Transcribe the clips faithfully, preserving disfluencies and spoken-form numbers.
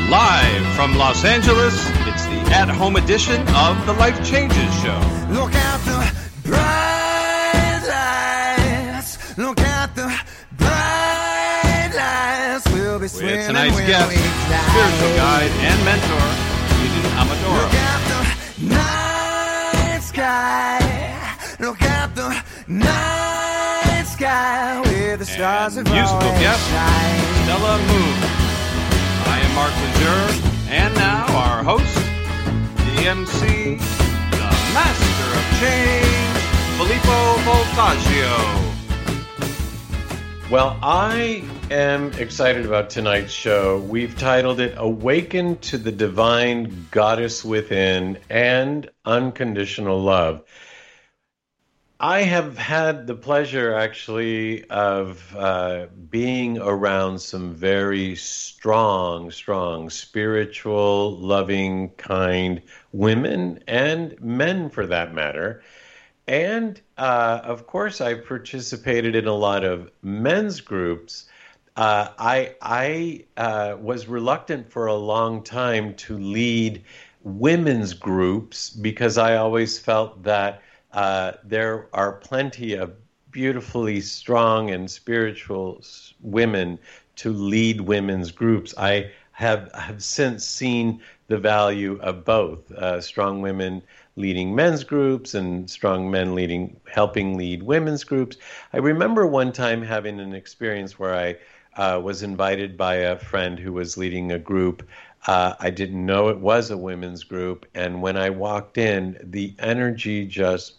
Live from Los Angeles, it's the at-home edition of the Life Changes Show. Look at the bright lights. Look at the bright lights. We'll be swimming with tonight's when guest, we fly. spiritual guide and mentor, Eden Amadora. Look at the night sky. Look at the night sky where the stars And have musical always guest, shined. Stella Moon. I am Mark Lejeune, and now our host, the M C, the Master of Change, Filippo Voltaggio. Well, I am excited about tonight's show. We've titled it Awaken to the Divine Goddess Within and Unconditional Love. I have had the pleasure, actually, of uh, being around some very strong, strong, spiritual, loving, kind women and men, for that matter. And, uh, of course, I participated in a lot of men's groups. Uh, I, I uh, was reluctant for a long time to lead women's groups because I always felt that Uh, there are plenty of beautifully strong and spiritual women to lead women's groups. I have, have since seen the value of both, uh, strong women leading men's groups and strong men leading, helping lead women's groups. I remember one time having an experience where I uh, was invited by a friend who was leading a group. Uh, I didn't know it was a women's group, and when I walked in, the energy just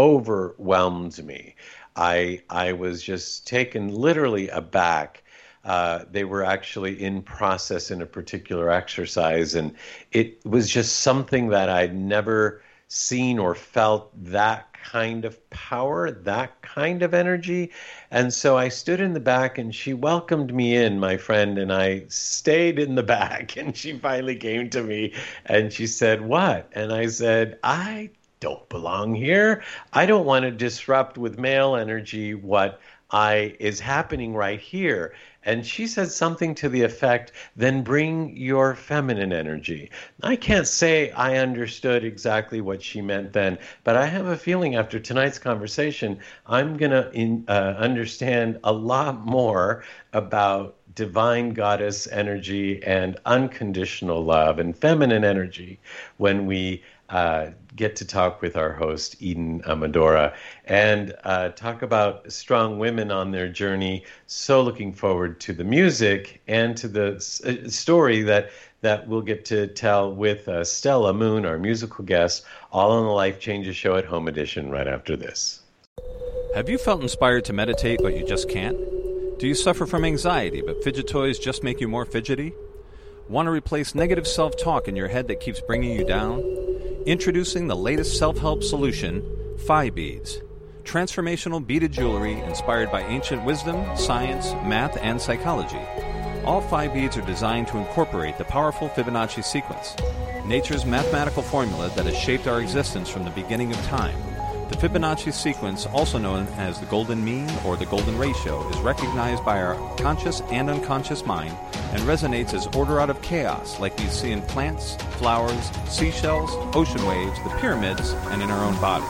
overwhelmed me. I I was just taken literally aback. Uh, they were actually in process in a particular exercise, and it was just something that I'd never seen or felt, that kind of power, that kind of energy. And so I stood in the back, and she welcomed me in, my friend, and I stayed in the back, and she finally came to me, and she said, "What?" And I said, "I don't belong here. I don't want to disrupt with male energy what I is happening right here." And she said something to the effect, "Then bring your feminine energy." I can't say I understood exactly what she meant then, but I have a feeling after tonight's conversation, I'm going to uh, understand a lot more about divine goddess energy and unconditional love and feminine energy when we Uh, get to talk with our host, Eden Amadora, and uh, talk about strong women on their journey. So looking forward to the music and to the s- story that, that we'll get to tell with uh, Stella Moon, our musical guest, all on the Life Changes Show at Home Edition right after this. Have you felt inspired to meditate, but you just can't? Do you suffer from anxiety, but fidget toys just make you more fidgety? Want to replace negative self-talk in your head that keeps bringing you down? Introducing the latest self-help solution, Phi Beads. Transformational beaded jewelry inspired by ancient wisdom, science, math, and psychology. All Phi Beads are designed to incorporate the powerful Fibonacci sequence, nature's mathematical formula that has shaped our existence from the beginning of time. The Fibonacci sequence, also known as the golden mean or the golden ratio, is recognized by our conscious and unconscious mind and resonates as order out of chaos, like we see in plants, flowers, seashells, ocean waves, the pyramids, and in our own body.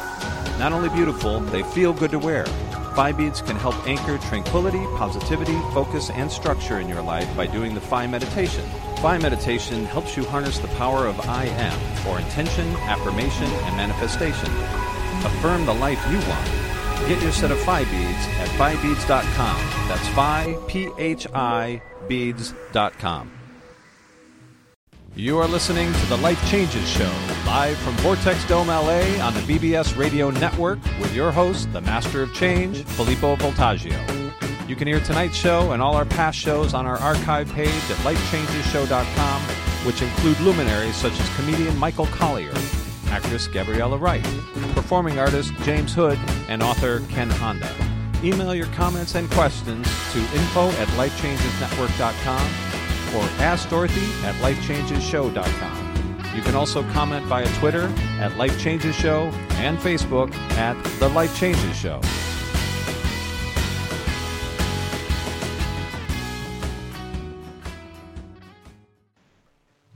Not only beautiful, they feel good to wear. Phi Beads can help anchor tranquility, positivity, focus, and structure in your life by doing the Phi meditation. Phi meditation helps you harness the power of I am for intention, affirmation, and manifestation. Affirm the life you want. Get your set of Phi Beads at phi beads dot com. That's Phi, P H I, beads dot com. You are listening to the Life Changes Show, live from Vortex Dome, L A on the B B S Radio Network with your host, the Master of Change, Filippo Voltaggio. You can hear tonight's show and all our past shows on our archive page at life changes show dot com, which include luminaries such as comedian Michael Collier, actress Gabriella Wright, performing artist James Hood, and author Ken Honda. Email your comments and questions to info at life changes network dot com or ask Dorothy at life changes show dot com. You can also comment via Twitter at Life Changes Show and Facebook at The Life Changes Show.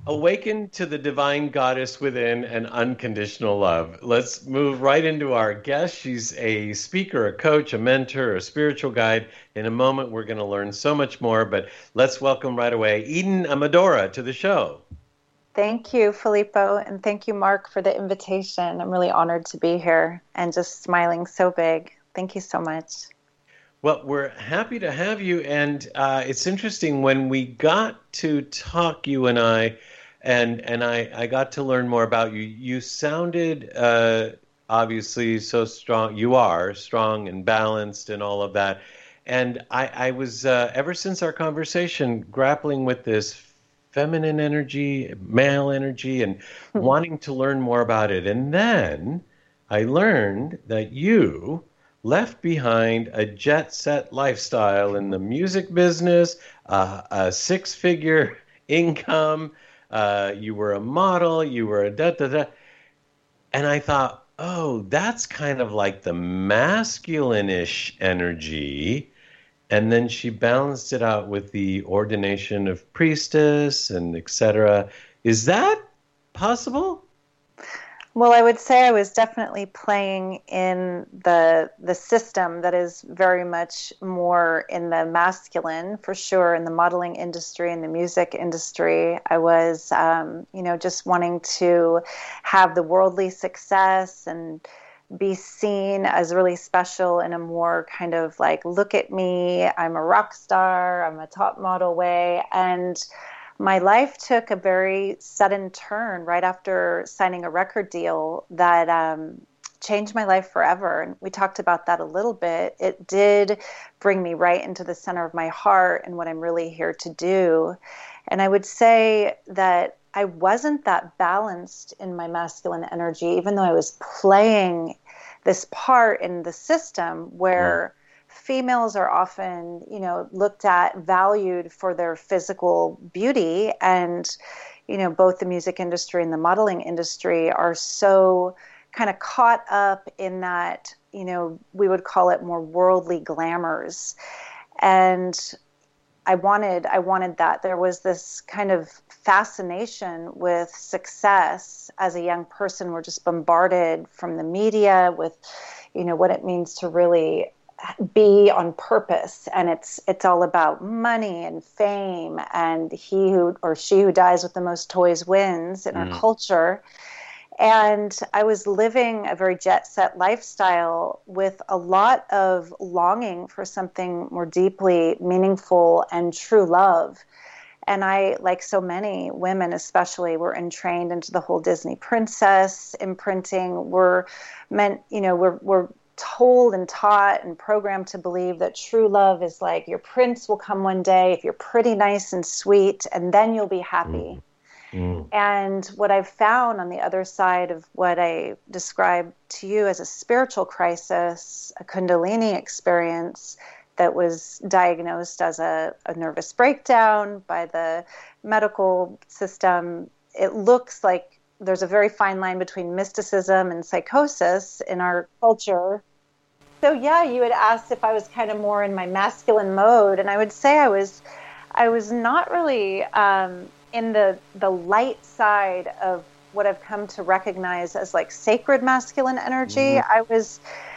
Awaken to the divine goddess within and unconditional love. Let's move right into our guest. She's a speaker, a coach, a mentor, a spiritual guide. In a moment, we're going to learn so much more, but let's welcome right away Eden Amadora to the show. Thank you, Filippo, and thank you, Mark, for the invitation. I'm really honored to be here and just smiling so big. Thank you so much. Well, we're happy to have you, and uh, it's interesting when we got to talk, you and I, and and I, I got to learn more about you. You sounded uh, obviously so strong. You are strong and balanced and all of that. And I, I was, uh, ever since our conversation, grappling with this feminine energy, male energy, and mm-hmm. wanting to learn more about it. And then I learned that you left behind a jet-set lifestyle in the music business, uh, a six-figure income. Uh, you were a model. You were a da-da-da. And I thought, oh, that's kind of like the masculine-ish energy. And then she balanced it out with the ordination of priestess and et cetera. Is that possible? Well, I would say I was definitely playing in the the system that is very much more in the masculine, for sure, in the modeling industry, in the music industry. I was, um, you know, just wanting to have the worldly success and be seen as really special in a more kind of like, look at me, I'm a rock star, I'm a top model way. And my life took a very sudden turn right after signing a record deal that um, changed my life forever. And we talked about that a little bit. It did bring me right into the center of my heart and what I'm really here to do. And I would say that I wasn't that balanced in my masculine energy, even though I was playing this part in the system where yeah. females are often, you know, looked at, valued for their physical beauty. And, you know, both the music industry and the modeling industry are so kind of caught up in that, you know, we would call it more worldly glamours. And I wanted, I wanted that. There was this kind of fascination with success as a young person. We're just bombarded from the media with, you know, what it means to really be on purpose. And it's, it's all about money and fame, and he who, or she who dies with the most toys wins in mm. our culture. And I was living a very jet-set lifestyle with a lot of longing for something more deeply meaningful and true love. And I, like so many women especially, were entrained into the whole Disney princess imprinting. We're meant, you know, we're we're told and taught and programmed to believe that true love is like your prince will come one day if you're pretty nice and sweet, and then you'll be happy. Mm. Mm. And what I've found on the other side of what I described to you as a spiritual crisis, a Kundalini experience that was diagnosed as a, a nervous breakdown by the medical system, it looks like there's a very fine line between mysticism and psychosis in our culture. So yeah, you had asked if I was kind of more in my masculine mode, and I would say I was, I was not really um, in the the light side of what I've come to recognize as like sacred masculine energy. Mm-hmm. I was,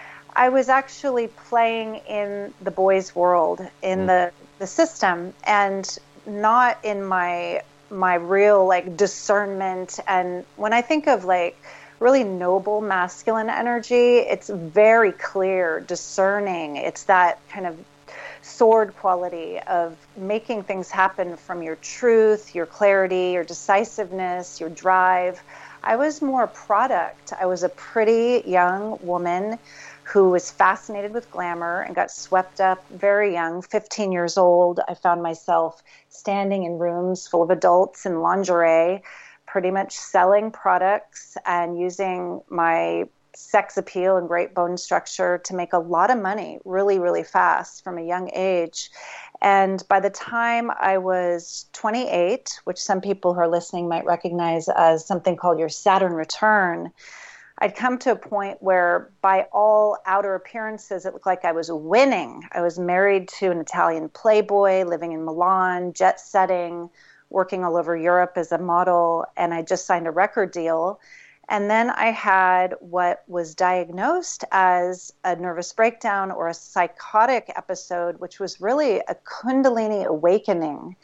I was actually playing in the boys' world, in mm-hmm. the the system, and not in my my real like discernment. And when I think of like really noble masculine energy, it's very clear, discerning. It's that kind of sword quality of making things happen from your truth, your clarity, your decisiveness, your drive. I was more a product. I was a pretty young woman who was fascinated with glamour and got swept up very young, fifteen years old. I found myself standing in rooms full of adults in lingerie, pretty much selling products and using my sex appeal and great bone structure to make a lot of money really, really fast from a young age. And by the time I was twenty-eight, which some people who are listening might recognize as something called your Saturn return, I'd come to a point where by all outer appearances, it looked like I was winning. I was married to an Italian playboy, living in Milan, jet setting, working all over Europe as a model, and I just signed a record deal. And then I had what was diagnosed as a nervous breakdown or a psychotic episode, which was really a Kundalini awakening.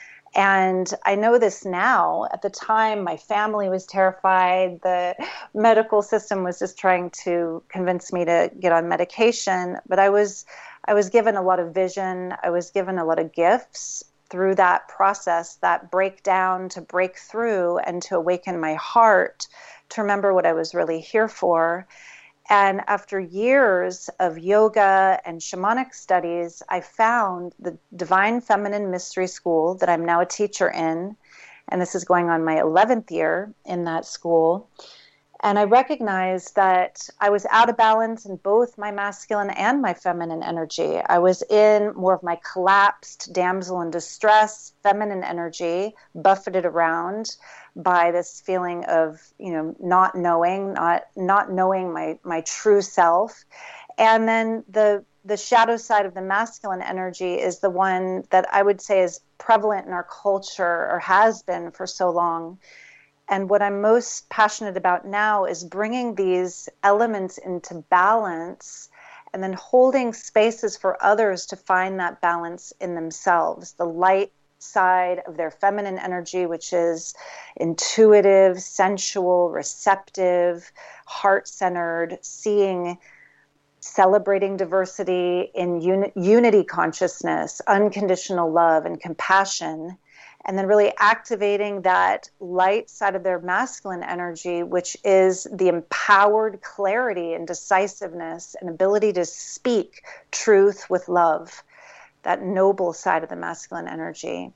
And I know this now. At the time, my family was terrified. The medical system was just trying to convince me to get on medication. But I was, I was given a lot of vision. I was given a lot of gifts through that process, that breakdown to break through and to awaken my heart, to remember what I was really here for. And after years of yoga and shamanic studies, I found the Divine Feminine Mystery School that I'm now a teacher in. And this is going on my eleventh year in that school. And I recognized that I was out of balance in both my masculine and my feminine energy. I was in more of my collapsed damsel in distress, feminine energy, buffeted around by this feeling of, you know, not knowing, not not knowing my my true self. And then the the shadow side of the masculine energy is the one that I would say is prevalent in our culture, or has been for so long. And what I'm most passionate about now is bringing these elements into balance, and then holding spaces for others to find that balance in themselves. The light side of their feminine energy, which is intuitive, sensual, receptive, heart-centered, seeing, celebrating diversity in uni- unity consciousness, unconditional love and compassion. And then really activating that light side of their masculine energy, which is the empowered clarity and decisiveness and ability to speak truth with love, that noble side of the masculine energy.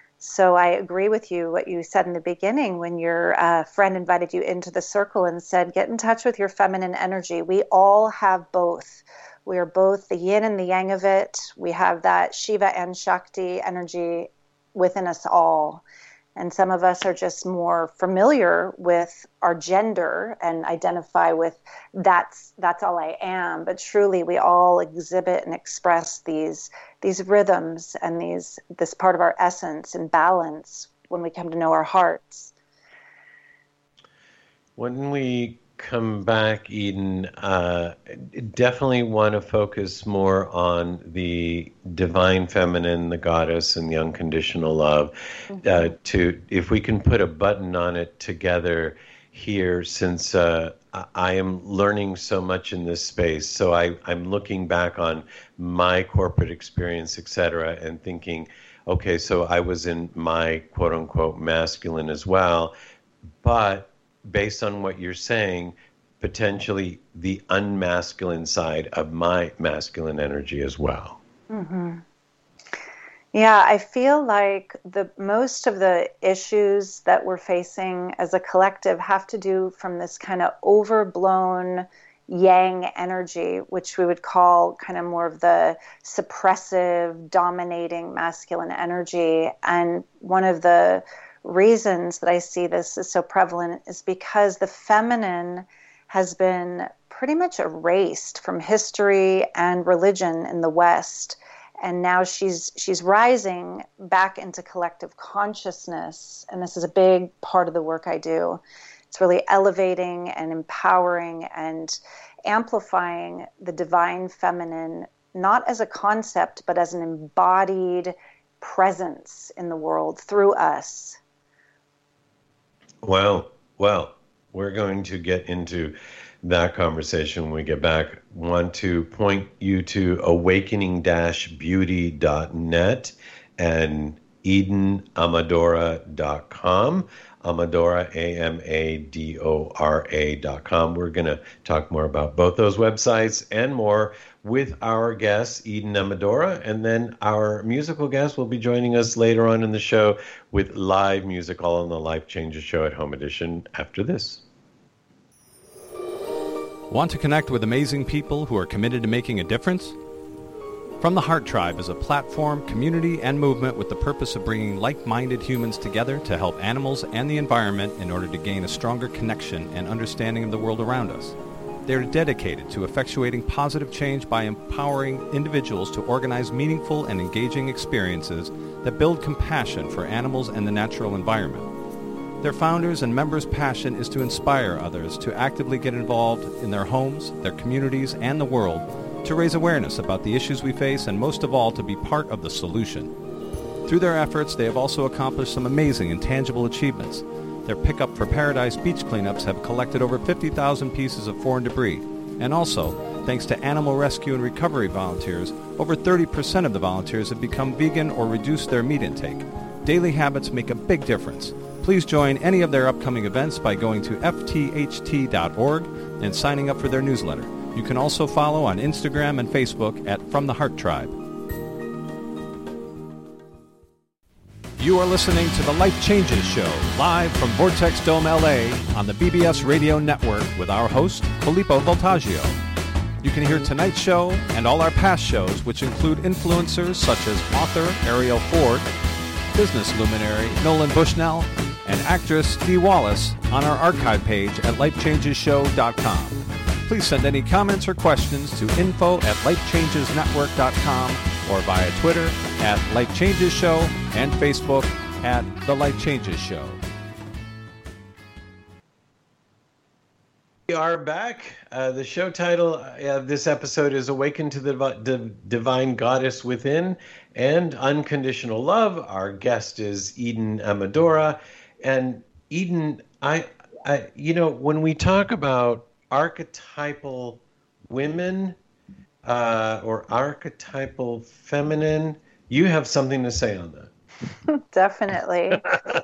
So I agree with you, what you said in the beginning when your uh, friend invited you into the circle and said, get in touch with your feminine energy. We all have both. We are both the yin and the yang of it. We have that Shiva and Shakti energy within us all. And some of us are just more familiar with our gender and identify with that's that's all I am. But truly, we all exhibit and express these these rhythms and these this part of our essence and balance when we come to know our hearts. When we come back, Eden, uh, definitely want to focus more on the divine feminine, the goddess, and the unconditional love. Mm-hmm. Uh, to if we can put a button on it together here, since uh, I am learning so much in this space, so I, I'm looking back on my corporate experience, et cetera, and thinking, okay, so I was in my quote-unquote masculine as well, but based on what you're saying, potentially the unmasculine side of my masculine energy as well. Mm-hmm. Yeah, I feel like the most of the issues that we're facing as a collective have to do from this kind of overblown yang energy, which we would call kind of more of the suppressive, dominating masculine energy. And one of the reasons that I see this is so prevalent is because the feminine has been pretty much erased from history and religion in the West. And now she's she's rising back into collective consciousness. And this is a big part of the work I do. It's really elevating and empowering and amplifying the divine feminine, not as a concept, but as an embodied presence in the world through us. Well, well, we're going to get into that conversation when we get back. Want to point you to awakening dash beauty dot net and eden amadora dot com. Amadora, A M A D O R A dot com. We're going to talk more about both those websites and more with our guest, Eden Amadora, and then our musical guest will be joining us later on in the show with live music, all on the Life Changes Show at Home Edition after this. Want to connect with amazing people who are committed to making a difference? From the Heart Tribe is a platform, community, and movement with the purpose of bringing like-minded humans together to help animals and the environment in order to gain a stronger connection and understanding of the world around us. They are dedicated to effectuating positive change by empowering individuals to organize meaningful and engaging experiences that build compassion for animals and the natural environment. Their founders and members' passion is to inspire others to actively get involved in their homes, their communities, and the world, to raise awareness about the issues we face, and most of all, to be part of the solution. Through their efforts, they have also accomplished some amazing and tangible achievements. Their Pickup for Paradise beach cleanups have collected over fifty thousand pieces of foreign debris. And also, thanks to animal rescue and recovery volunteers, over thirty percent of the volunteers have become vegan or reduced their meat intake. Daily habits make a big difference. Please join any of their upcoming events by going to f t h t dot org and signing up for their newsletter. You can also follow on Instagram and Facebook at From the Heart Tribe. You are listening to the Life Changes Show, live from Vortex Dome, L A, on the B B S Radio Network with our host, Filippo Voltaggio. You can hear tonight's show and all our past shows, which include influencers such as author Ariel Ford, business luminary Nolan Bushnell, and actress Dee Wallace, on our archive page at life changes show dot com. Please send any comments or questions to info at life changes network dot com or via Twitter at Life Changes Show and Facebook at The Life Changes Show. We are back. Uh, the show title of this episode is Awaken to the Div- Div- Divine Goddess Within and Unconditional Love. Our guest is Eden Amadora. And Eden, I, I, you know, when we talk about archetypal women, Uh, or archetypal feminine, you have something to say on that. Definitely.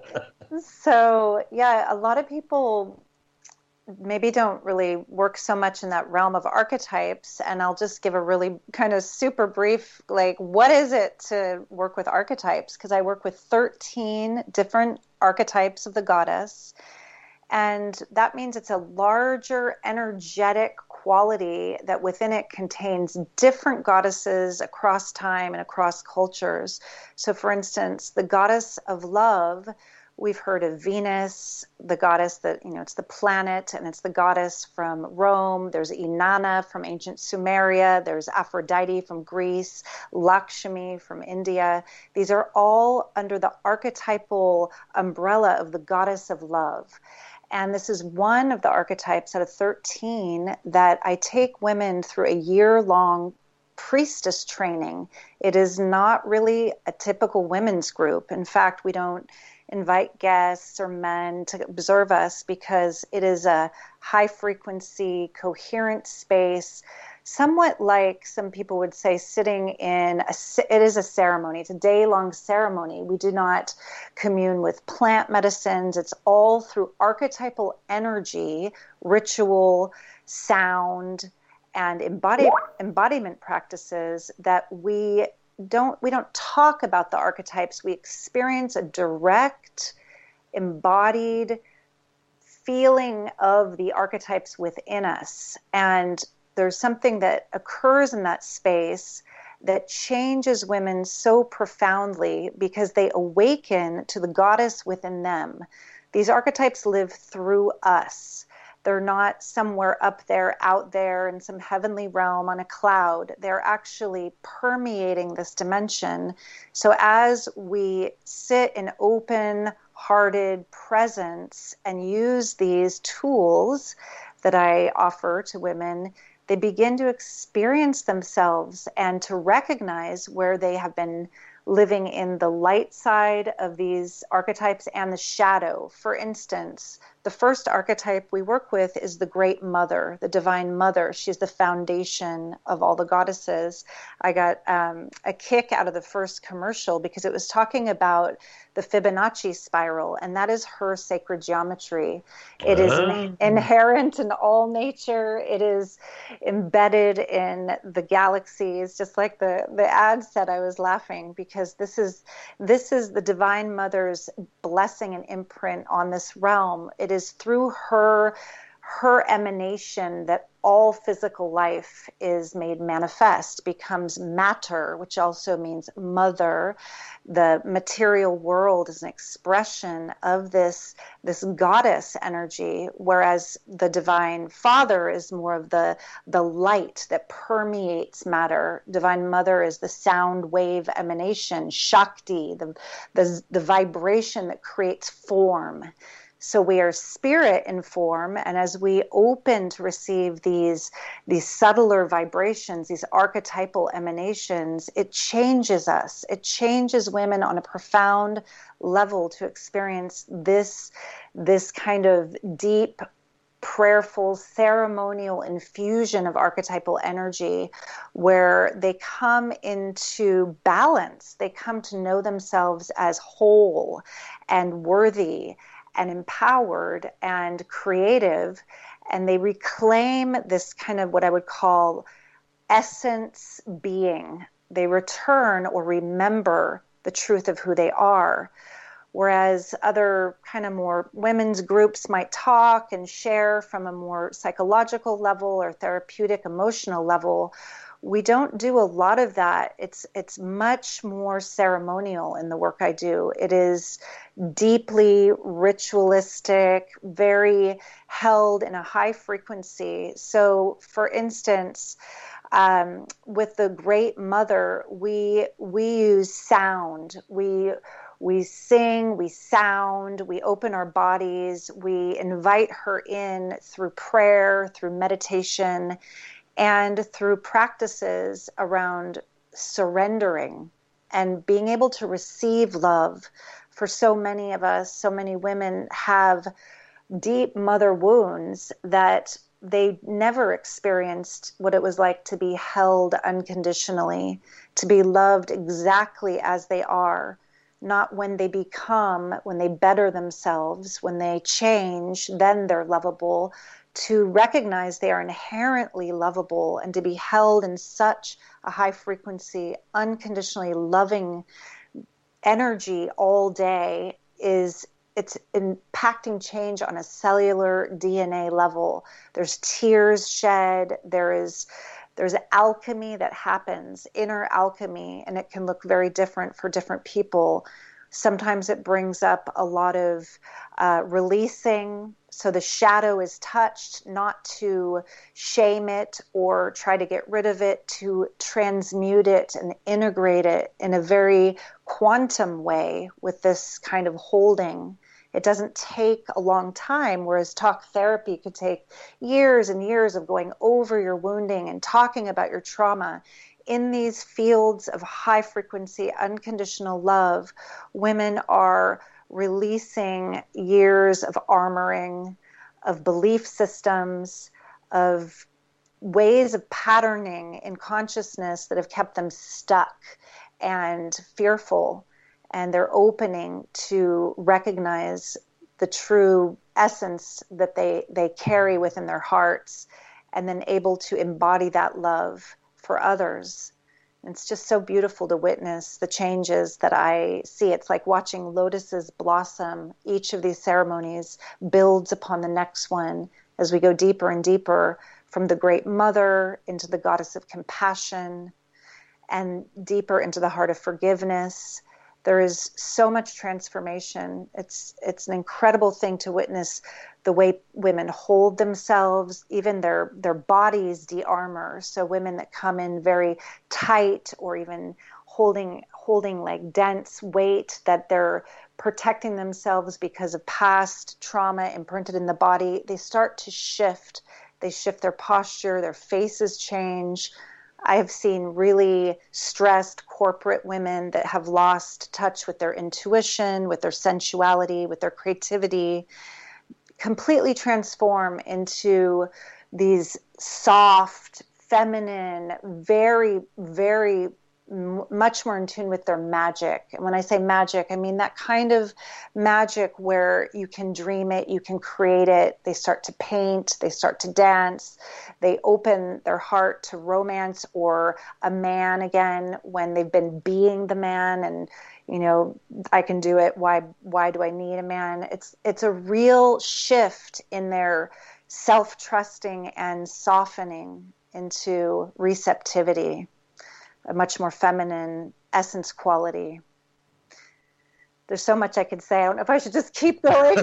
So, yeah, a lot of people maybe don't really work so much in that realm of archetypes, and I'll just give a really kind of super brief, like, what is it to work with archetypes? Because I work with thirteen different archetypes of the goddess, and that means it's a larger energetic quality that within it contains different goddesses across time and across cultures. So for instance, the goddess of love, we've heard of Venus, the goddess that, you know, it's the planet, and it's the goddess from Rome. There's Inanna from ancient Sumeria. There's Aphrodite from Greece, Lakshmi from India. These are all under the archetypal umbrella of the goddess of love. And this is one of the archetypes out of thirteen that I take women through a year-long priestess training. It is not really a typical women's group. In fact, we don't invite guests or men to observe us because it is a high-frequency, coherent space, somewhat like some people would say sitting in a, it is a ceremony. It's a day-long ceremony. We do not commune with plant medicines. It's all through archetypal energy, ritual, sound, and embody, embodiment practices that we don't, we don't talk about the archetypes. We experience a direct, embodied feeling of the archetypes within us. And there's something that occurs in that space that changes women so profoundly because they awaken to the goddess within them. These archetypes live through us. They're not somewhere up there, out there in some heavenly realm on a cloud. They're actually permeating this dimension. So as we sit in open-hearted presence and use these tools that I offer to women, they begin to experience themselves and to recognize where they have been living in the light side of these archetypes and the shadow. For instance, the first archetype we work with is the Great Mother, the Divine Mother. She's the foundation of all the goddesses. I got um, a kick out of the first commercial because it was talking about the Fibonacci spiral, and that is her sacred geometry. It is in, inherent in all nature. It is embedded in the galaxies, just like the, the ad said. I was laughing because this is this is the Divine Mother's blessing and imprint on this realm. It is through her her emanation that all physical life is made manifest becomes matter, which also means mother. The material world is an expression of this, this goddess energy, whereas the divine father is more of the, the light that permeates matter. Divine mother is the sound wave emanation, Shakti, the, the, the vibration that creates form. So we are spirit in form, and as we open to receive these, these subtler vibrations, these archetypal emanations, it changes us. It changes women on a profound level to experience this, this kind of deep, prayerful, ceremonial infusion of archetypal energy where they come into balance. They come to know themselves as whole and worthy and empowered and creative, and they reclaim this kind of what I would call essence being. They return or remember the truth of who they are. Whereas other kind of more women's groups might talk and share from a more psychological level or therapeutic emotional level, we don't do a lot of that. It's it's much more ceremonial in the work I do. It is deeply ritualistic, very held in a high frequency. So, for instance, um, with the Great Mother, we we use sound. We we sing, we sound, we open our bodies, we invite her in through prayer, through meditation, and through practices around surrendering and being able to receive love. For so many of us, so many women have deep mother wounds that they never experienced what it was like to be held unconditionally, to be loved exactly as they are, not when they become, when they better themselves, when they change, then they're lovable. To recognize they are inherently lovable and to be held in such a high frequency, unconditionally loving energy all day is, it's impacting change on a cellular D N A level. There's tears shed. There is, there's alchemy that happens, inner alchemy, and it can look very different for different people. Sometimes it brings up a lot of uh, releasing. So the shadow is touched, not to shame it or try to get rid of it, to transmute it and integrate it in a very quantum way with this kind of holding. It doesn't take a long time, whereas talk therapy could take years and years of going over your wounding and talking about your trauma. In these fields of high frequency, unconditional love, women are releasing years of armoring, of belief systems, of ways of patterning in consciousness that have kept them stuck and fearful. And they're opening to recognize the true essence that they, they carry within their hearts, and then able to embody that love for others. And it's just so beautiful to witness the changes that I see. It's like watching lotuses blossom. Each of these ceremonies builds upon the next one as we go deeper and deeper from the Great Mother into the Goddess of Compassion and deeper into the Heart of Forgiveness. There is so much transformation. It's it's an incredible thing to witness the way women hold themselves, even their, their bodies de-armor. So women that come in very tight or even holding holding like dense weight, that they're protecting themselves because of past trauma imprinted in the body, they start to shift. They shift their posture, their faces change. I have seen really stressed corporate women that have lost touch with their intuition, with their sensuality, with their creativity, completely transform into these soft, feminine, very, very m- much more in tune with their magic. And when I say magic, I mean that kind of magic where you can dream it, you can create it. They start to paint, they start to dance, they open their heart to romance or a man again when they've been being the man and, you know, I can do it. Why, why do I need a man? It's, it's a real shift in their self-trusting and softening into receptivity, a much more feminine essence quality. There's so much I could say. I don't know if I should just keep going.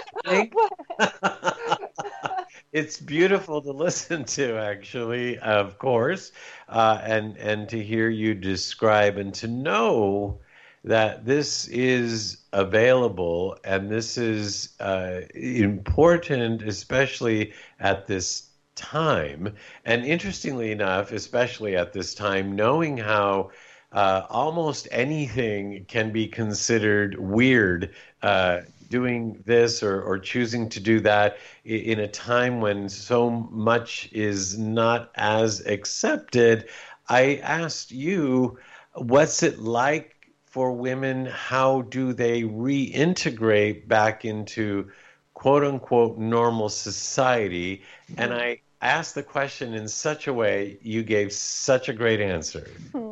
It's beautiful to listen to, actually, of course, uh, and and to hear you describe and to know that this is available and this is uh, important, especially at this time. And interestingly enough, especially at this time, knowing how uh, almost anything can be considered weird, uh, doing this or, or choosing to do that in a time when so much is not as accepted. I asked you, what's it like for women? How do they reintegrate back into quote unquote normal society? And I asked the question in such a way, you gave such a great answer.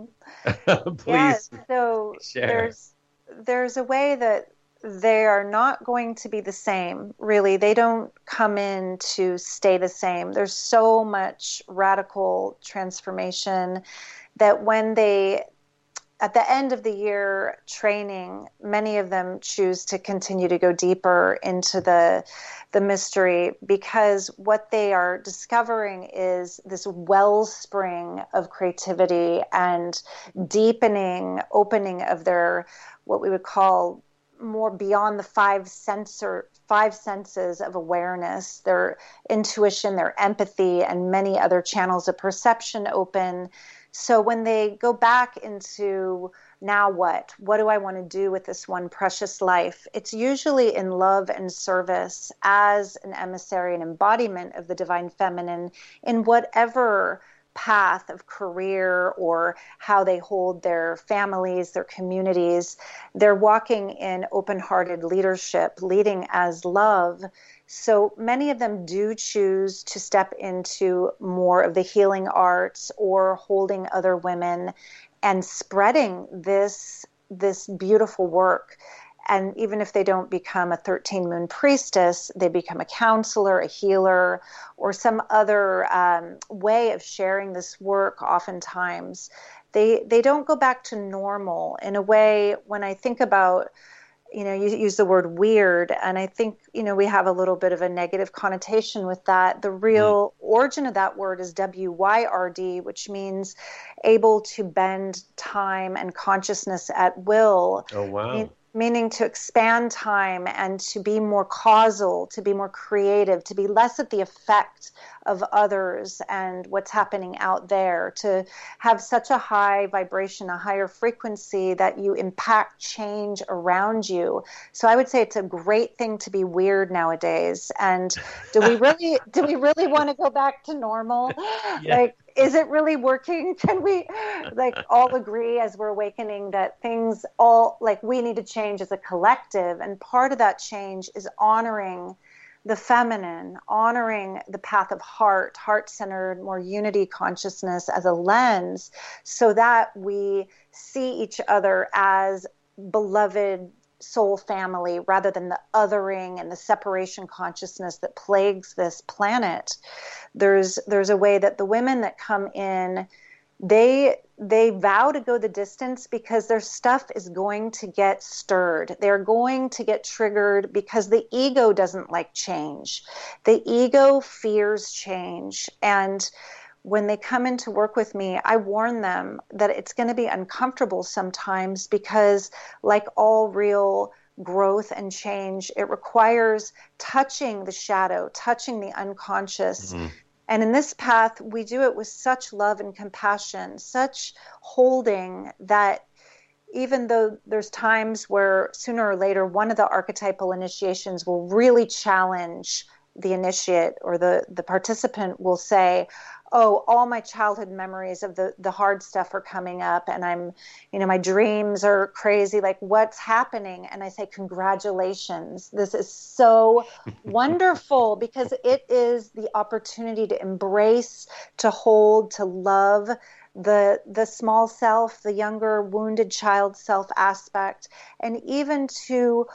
Please. Yes, so share. there's there's a way that they are not going to be the same, really. They don't come in to stay the same. There's so much radical transformation that when they, at the end of the year training, many of them choose to continue to go deeper into the the mystery, because what they are discovering is this wellspring of creativity and deepening, opening of their, what we would call more beyond the five sensor, five senses of awareness, their intuition, their empathy, and many other channels of perception open. So when they go back into now what? What do I want to do with this one precious life? It's usually in love and service as an emissary and embodiment of the divine feminine in whatever path of career or how they hold their families, their communities. They're walking in open-hearted leadership, leading as love. So many of them do choose to step into more of the healing arts or holding other women and spreading this, this beautiful work. And even if they don't become a thirteen moon priestess, they become a counselor, a healer, or some other um, way of sharing this work. Oftentimes, they they don't go back to normal. In a way, when I think about, you know, you use the word weird, and I think, you know, we have a little bit of a negative connotation with that. The real mm. origin of that word is W Y R D, which means able to bend time and consciousness at will. Oh, wow. Mean, meaning to expand time and to be more causal, to be more creative, to be less at the effect of others and what's happening out there, to have such a high vibration, a higher frequency that you impact change around you. So I would say it's a great thing to be weird nowadays. And do we really, do we really want to go back to normal? Yeah. Like, is it really working? Can we like all agree as we're awakening that things all like we need to change as a collective? And part of that change is honoring the feminine, honoring the path of heart, heart-centered, more unity consciousness as a lens, so that we see each other as beloved soul family rather than the othering and the separation consciousness that plagues this planet. There's there's a way that the women that come in, they they vow to go the distance because their stuff is going to get stirred. They're going to get triggered because the ego doesn't like change. The ego fears change. And when they come in to work with me, I warn them that it's going to be uncomfortable sometimes because, like all real growth and change, it requires touching the shadow, touching the unconscious. Mm-hmm. And in this path, we do it with such love and compassion, such holding, that even though there's times where sooner or later one of the archetypal initiations will really challenge the initiate, or the, the participant will say, oh, all my childhood memories of the, the hard stuff are coming up, and I'm, you know, my dreams are crazy. Like, what's happening? And I say, congratulations. This is so wonderful, because it is the opportunity to embrace, to hold, to love the the small self, the younger wounded child self aspect, and even to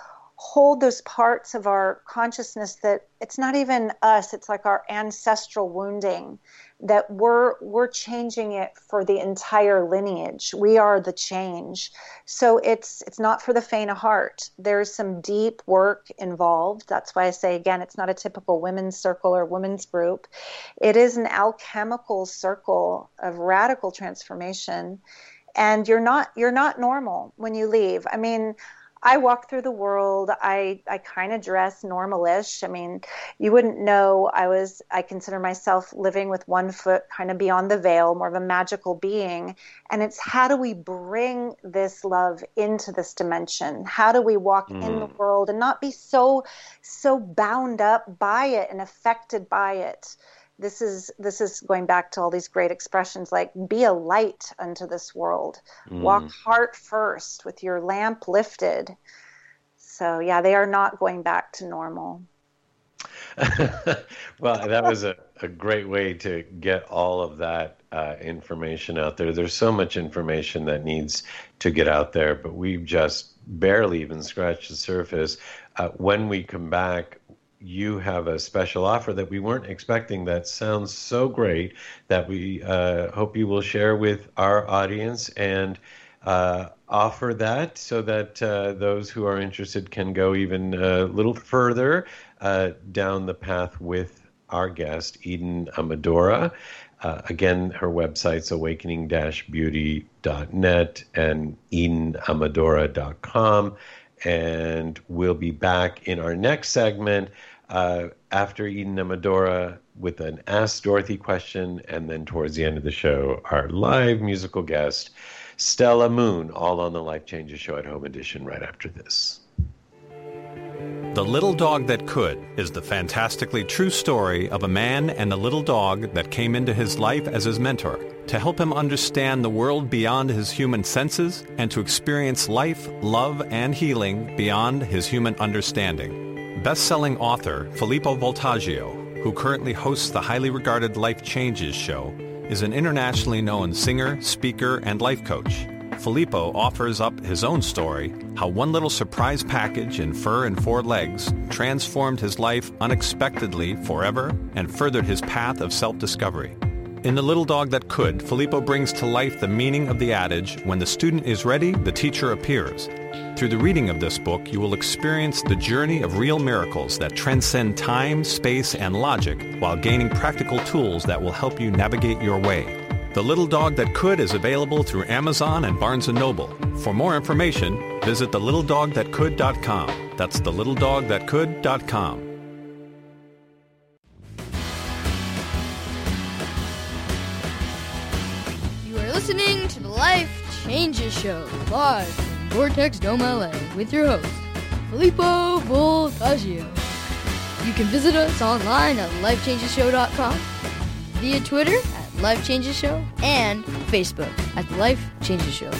hold those parts of our consciousness that it's not even us, it's like our ancestral wounding, that we're we're changing it for the entire lineage. We are the change. So it's it's not for the faint of heart. There's some deep work involved. That's why I say, again, it's not a typical women's circle or women's group. It is an alchemical circle of radical transformation. And you're not you're not normal when you leave. I mean, I walk through the world. I, I kind of dress normalish. I mean, you wouldn't know I was, I consider myself living with one foot kind of beyond the veil, more of a magical being. And it's how do we bring this love into this dimension? How do we walk mm. in the world and not be so, so bound up by it and affected by it? This is this is going back to all these great expressions like be a light unto this world. Mm. Walk heart first with your lamp lifted. So, yeah, they are not going back to normal. Well, that was a, a great way to get all of that uh, information out there. There's so much information that needs to get out there, but we've just barely even scratched the surface. Uh, when we come back, you have a special offer that we weren't expecting that sounds so great that we uh, hope you will share with our audience and uh, offer that so that uh, those who are interested can go even a little further uh, down the path with our guest, Eden Amadora. Uh, again, her website's awakening dash beauty dot net and eden amadora dot com. And we'll be back in our next segment uh, after Eden Amadora with an Ask Dorothy question, and then towards the end of the show, our live musical guest, Stella Moon, all on the Life Changes Show at Home Edition right after this. The Little Dog That Could is the fantastically true story of a man and a little dog that came into his life as his mentor to help him understand the world beyond his human senses and to experience life, love, and healing beyond his human understanding. Best-selling author Filippo Voltaggio, who currently hosts the highly regarded Life Changes Show, is an internationally known singer, speaker, and life coach. Filippo offers up his own story, how one little surprise package in fur and four legs transformed his life unexpectedly forever and furthered his path of self-discovery. In The Little Dog That Could, Filippo brings to life the meaning of the adage, when the student is ready, the teacher appears. Through the reading of this book, you will experience the journey of real miracles that transcend time, space, and logic while gaining practical tools that will help you navigate your way. The Little Dog That Could is available through Amazon and Barnes and Noble. For more information, visit the little dog that could dot com. That's the little dog that could dot com. You are listening to the Life Changes Show, live from Vortex Dome, L A, with your host, Filippo Voltaggio. You can visit us online at life changes show dot com, via Twitter at Life Changes Show, and Facebook at the Life Changes Show.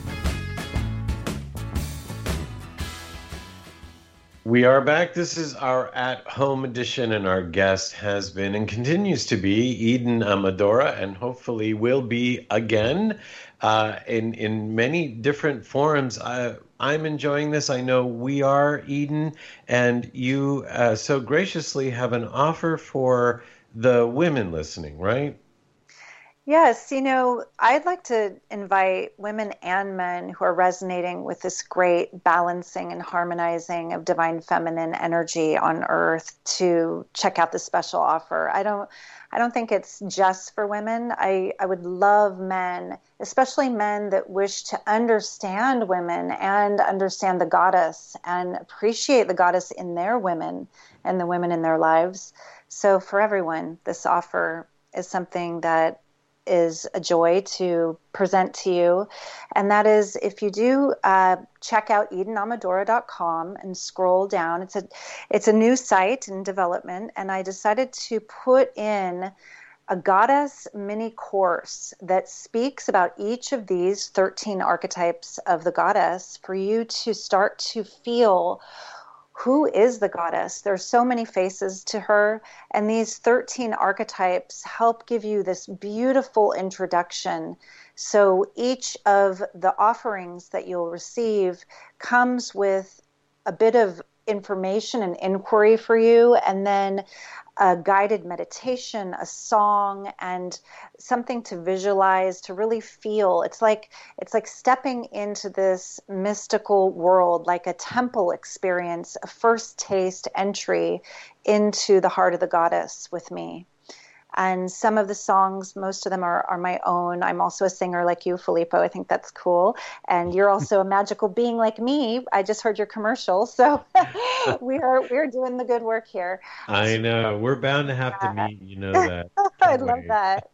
We are back. This is our at-home edition, and our guest has been and continues to be Eden Amadora, and hopefully will be again uh, in in many different forms. I, I'm enjoying this. I know we are, Eden, and you uh, so graciously have an offer for the women listening, right? Yes, you know, I'd like to invite women and men who are resonating with this great balancing and harmonizing of divine feminine energy on earth to check out this special offer. I don't I don't think it's just for women. I, I would love men, especially men that wish to understand women and understand the goddess and appreciate the goddess in their women and the women in their lives. So for everyone, this offer is something that is a joy to present to you. And that is, if you do uh, check out eden amadora dot com and scroll down, it's a it's a new site in development, and I decided to put in a goddess mini course that speaks about each of these thirteen archetypes of the goddess for you to start to feel who is the goddess. There's so many faces to her, and these thirteen archetypes help give you this beautiful introduction. So each of the offerings that you'll receive comes with a bit of information and inquiry for you, and then a guided meditation, a song, and something to visualize, to really feel. It's like it's like stepping into this mystical world, like a temple experience, a first taste entry into the heart of the goddess with me. And some of the songs, most of them are, are my own. I'm also a singer like you, Filippo. I think that's cool. And you're also a magical being like me. I just heard your commercial. So we are we're doing the good work here. I know. We're bound to have to meet. You know that. I love that.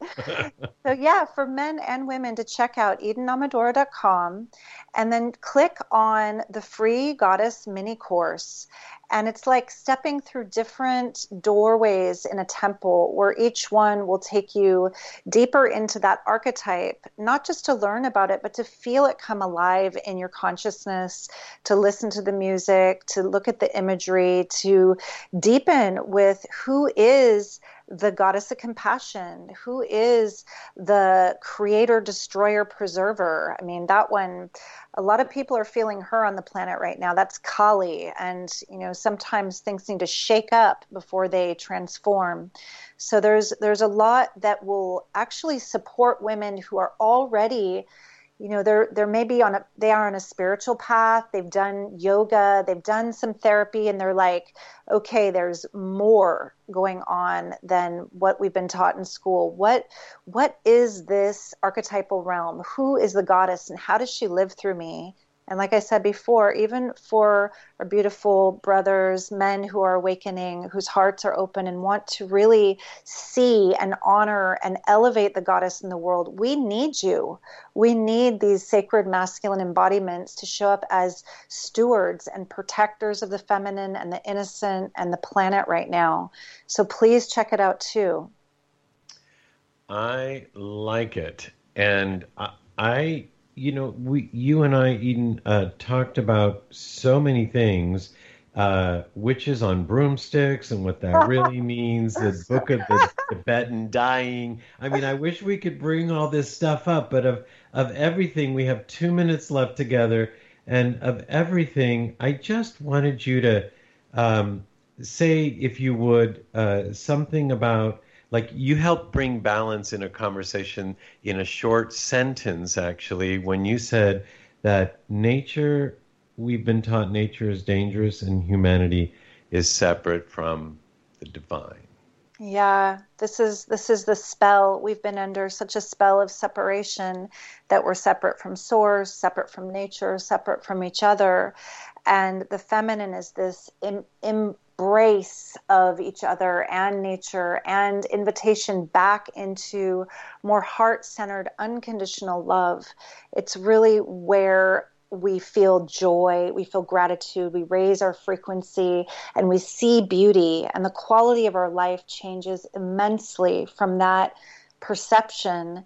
So yeah, for men and women to check out eden amadora dot com and then click on the free Goddess mini course. And it's like stepping through different doorways in a temple where each one will take you deeper into that archetype, not just to learn about it, but to feel it come alive in your consciousness, to listen to the music, to look at the imagery, to deepen with who is the goddess of compassion, who is the creator, destroyer, preserver. I mean, that one, a lot of people are feeling her on the planet right now. That's Kali. And, you know, sometimes things need to shake up before they transform. So there's there's a lot that will actually support women who are already, you know, they're they're maybe on a they are on a spiritual path. They've done yoga, they've done some therapy, and they're like, okay, there's more going on than what we've been taught in school. What what is this archetypal realm? Who is the goddess, and how does she live through me? And like I said before, even for our beautiful brothers, men who are awakening, whose hearts are open and want to really see and honor and elevate the goddess in the world, we need you. We need these sacred masculine embodiments to show up as stewards and protectors of the feminine and the innocent and the planet right now. So please check it out too. I like it. And I... I You know, we, you and I, Eden, uh, talked about so many things, uh, witches on broomsticks and what that really means, the book of the Tibetan dying. I mean, I wish we could bring all this stuff up, but of, of everything, we have two minutes left together, and of everything, I just wanted you to um, say, if you would, uh, something about, like, you helped bring balance in a conversation in a short sentence, actually, when you said that nature, we've been taught nature is dangerous and humanity is separate from the divine. Yeah, this is this is the spell. We've been under such a spell of separation that we're separate from source, separate from nature, separate from each other. And the feminine is this im- im- embrace of each other and nature, and invitation back into more heart-centered, unconditional love. It's really where we feel joy, we feel gratitude, we raise our frequency, and we see beauty, and the quality of our life changes immensely from that perception.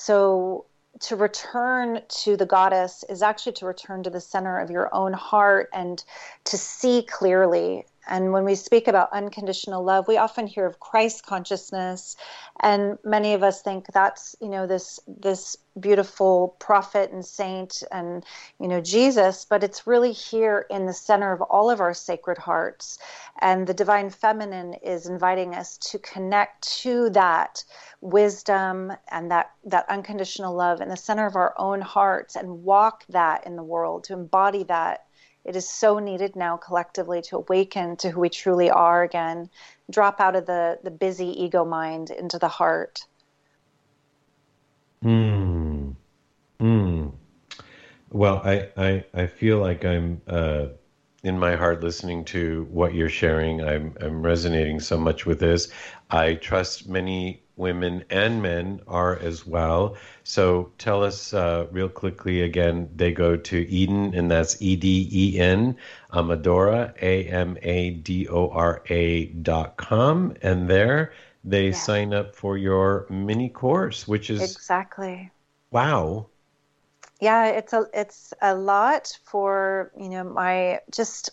So to return to the goddess is actually to return to the center of your own heart and to see clearly. And when we speak about unconditional love, we often hear of Christ consciousness, and many of us think that's, you know, this this beautiful prophet and saint and, you know, Jesus, but it's really here in the center of all of our sacred hearts. And the divine feminine is inviting us to connect to that wisdom and that, that unconditional love in the center of our own hearts and walk that in the world, to embody that. It is so needed now collectively to awaken to who we truly are again, drop out of the, the busy ego mind into the heart. Hmm. Hmm. Well, I, I, I feel like I'm uh, in my heart listening to what you're sharing. I'm, I'm resonating so much with this. I trust many women and men are as well. So tell us uh, real quickly again, they go to Eden, and that's E D E N, Amadora, A M A D O R A dot com. And there they yes. sign up for your mini course, which is... Exactly. Wow. Yeah, it's a, it's a lot for, you know, my just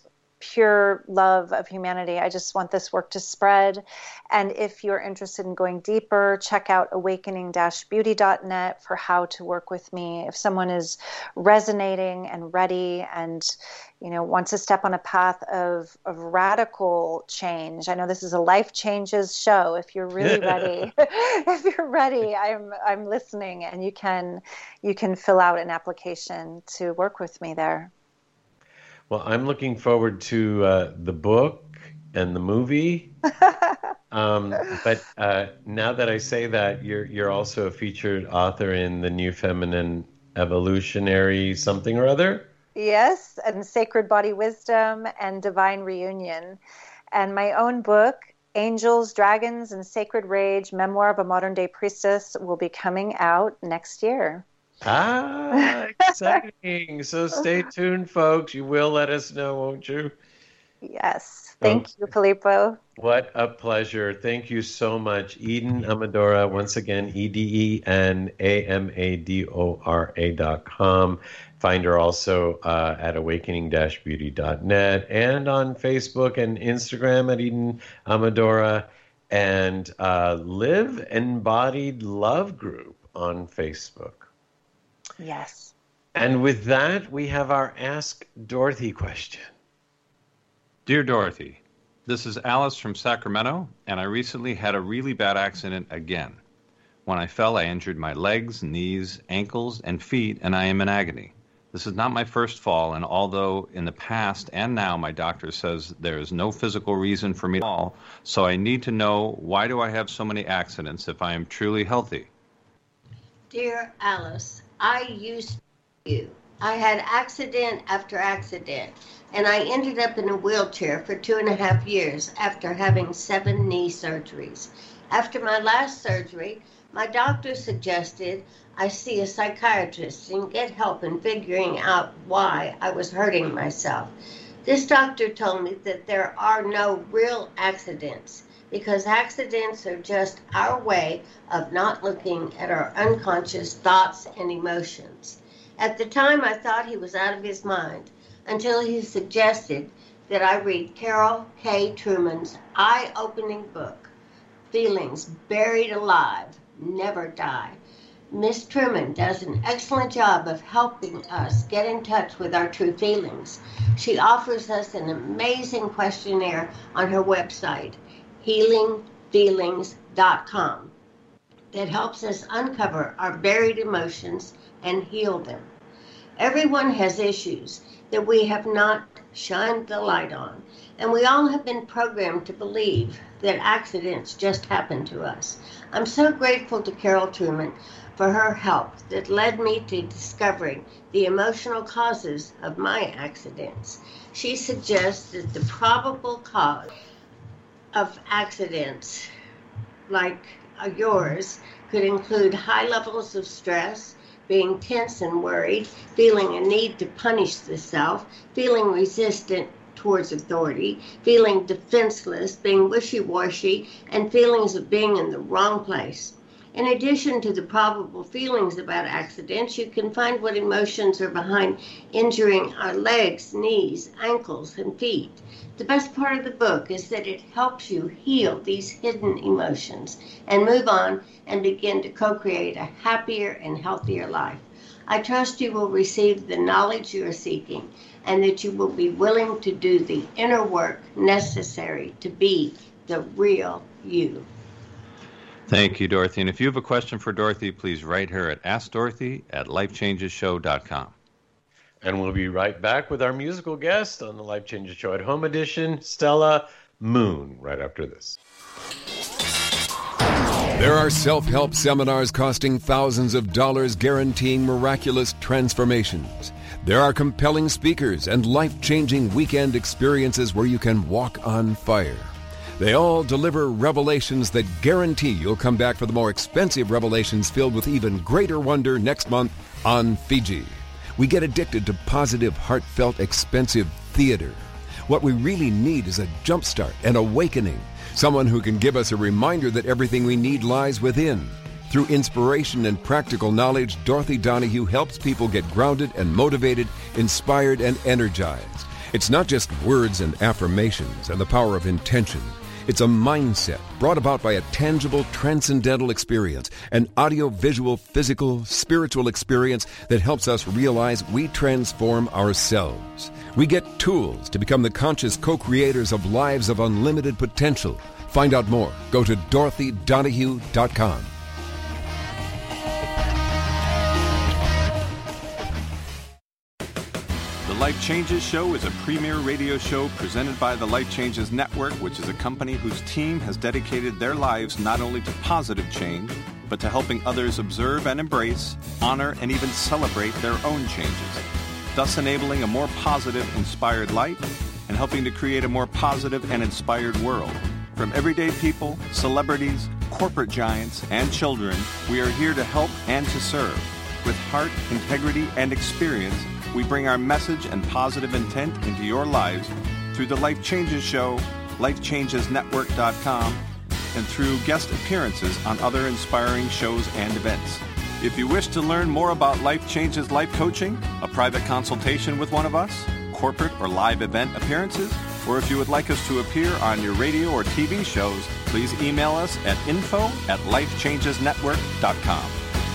pure love of humanity. I just want this work to spread. And if you're interested in going deeper, check out awakening dash beauty dot net for how to work with me. If someone is resonating and ready and, you know, wants to step on a path of, of radical change. I know this is a Life Changes show. If you're really ready, if you're ready, I'm I'm listening, and you can you can fill out an application to work with me there. Well, I'm looking forward to uh, the book and the movie. um, but uh, now that I say that, you're you're also a featured author in the New Feminine Evolutionary something or other. Yes, and Sacred Body Wisdom and Divine Reunion. And my own book, Angels, Dragons, and Sacred Rage, Memoir of a Modern Day Priestess, will be coming out next year. Ah, exciting. So stay tuned, folks. You will let us know, won't you? Yes. Thank okay. you, Filippo. What a pleasure. Thank you so much. Eden Amadora, once again, E D E N A M A D O R A dot com. Find her also uh, at awakening dash beauty dot net and on Facebook and Instagram at Eden Amadora, and uh, Live Embodied Love Group on Facebook. Yes. And with that, we have our Ask Dorothy question. Dear Dorothy, this is Alice from Sacramento, and I recently had a really bad accident again. When I fell, I injured my legs, knees, ankles, and feet, and I am in agony. This is not my first fall, and although in the past and now my doctor says there is no physical reason for me to fall, so I need to know, why do I have so many accidents if I am truly healthy? Dear Alice, I used to. I had accident after accident, and I ended up in a wheelchair for two and a half years after having seven knee surgeries. After my last surgery, my doctor suggested I see a psychiatrist and get help in figuring out why I was hurting myself. This doctor told me that there are no real accidents, because accidents are just our way of not looking at our unconscious thoughts and emotions. At the time, I thought he was out of his mind, until he suggested that I read Carol K. Trueman's eye-opening book, Feelings Buried Alive, Never Die. Miss Truman does an excellent job of helping us get in touch with our true feelings. She offers us an amazing questionnaire on her website, healing feelings dot com, that helps us uncover our buried emotions and heal them. Everyone has issues that we have not shined the light on, and we all have been programmed to believe that accidents just happen to us. I'm so grateful to Carol Truman for her help that led me to discovering the emotional causes of my accidents. She suggests that the probable cause of accidents like yours could include high levels of stress, being tense and worried, feeling a need to punish the self, feeling resistant towards authority, feeling defenseless, being wishy-washy, and feelings of being in the wrong place. In addition to the probable feelings about accidents, you can find what emotions are behind injuring our legs, knees, ankles, and feet. The best part of the book is that it helps you heal these hidden emotions and move on and begin to co-create a happier and healthier life. I trust you will receive the knowledge you are seeking and that you will be willing to do the inner work necessary to be the real you. Thank you, Dorothy. And if you have a question for Dorothy, please write her at ask dorothy at life changes show dot com. And we'll be right back with our musical guest on the Life Changes Show at Home Edition, Stella Moon, right after this. There are self-help seminars costing thousands of dollars guaranteeing miraculous transformations. There are compelling speakers and life-changing weekend experiences where you can walk on fire. They all deliver revelations that guarantee you'll come back for the more expensive revelations filled with even greater wonder next month on Fiji. We get addicted to positive, heartfelt, expensive theater. What we really need is a jumpstart, an awakening, someone who can give us a reminder that everything we need lies within. Through inspiration and practical knowledge, Dorothy Donahue helps people get grounded and motivated, inspired and energized. It's not just words and affirmations and the power of intention. It's a mindset brought about by a tangible, transcendental experience, an audio-visual, physical, spiritual experience that helps us realize we transform ourselves. We get tools to become the conscious co-creators of lives of unlimited potential. Find out more. Go to dorothy donahue dot com. The Life Changes Show is a premier radio show presented by the Life Changes Network, which is a company whose team has dedicated their lives not only to positive change, but to helping others observe and embrace, honor, and even celebrate their own changes, thus enabling a more positive, inspired life and helping to create a more positive and inspired world. From everyday people, celebrities, corporate giants, and children, we are here to help and to serve. With heart, integrity, and experience, we bring our message and positive intent into your lives through the Life Changes Show, life changes network dot com, and through guest appearances on other inspiring shows and events. If you wish to learn more about Life Changes Life Coaching, a private consultation with one of us, corporate or live event appearances, or if you would like us to appear on your radio or T V shows, please email us at info at life changes network dot com.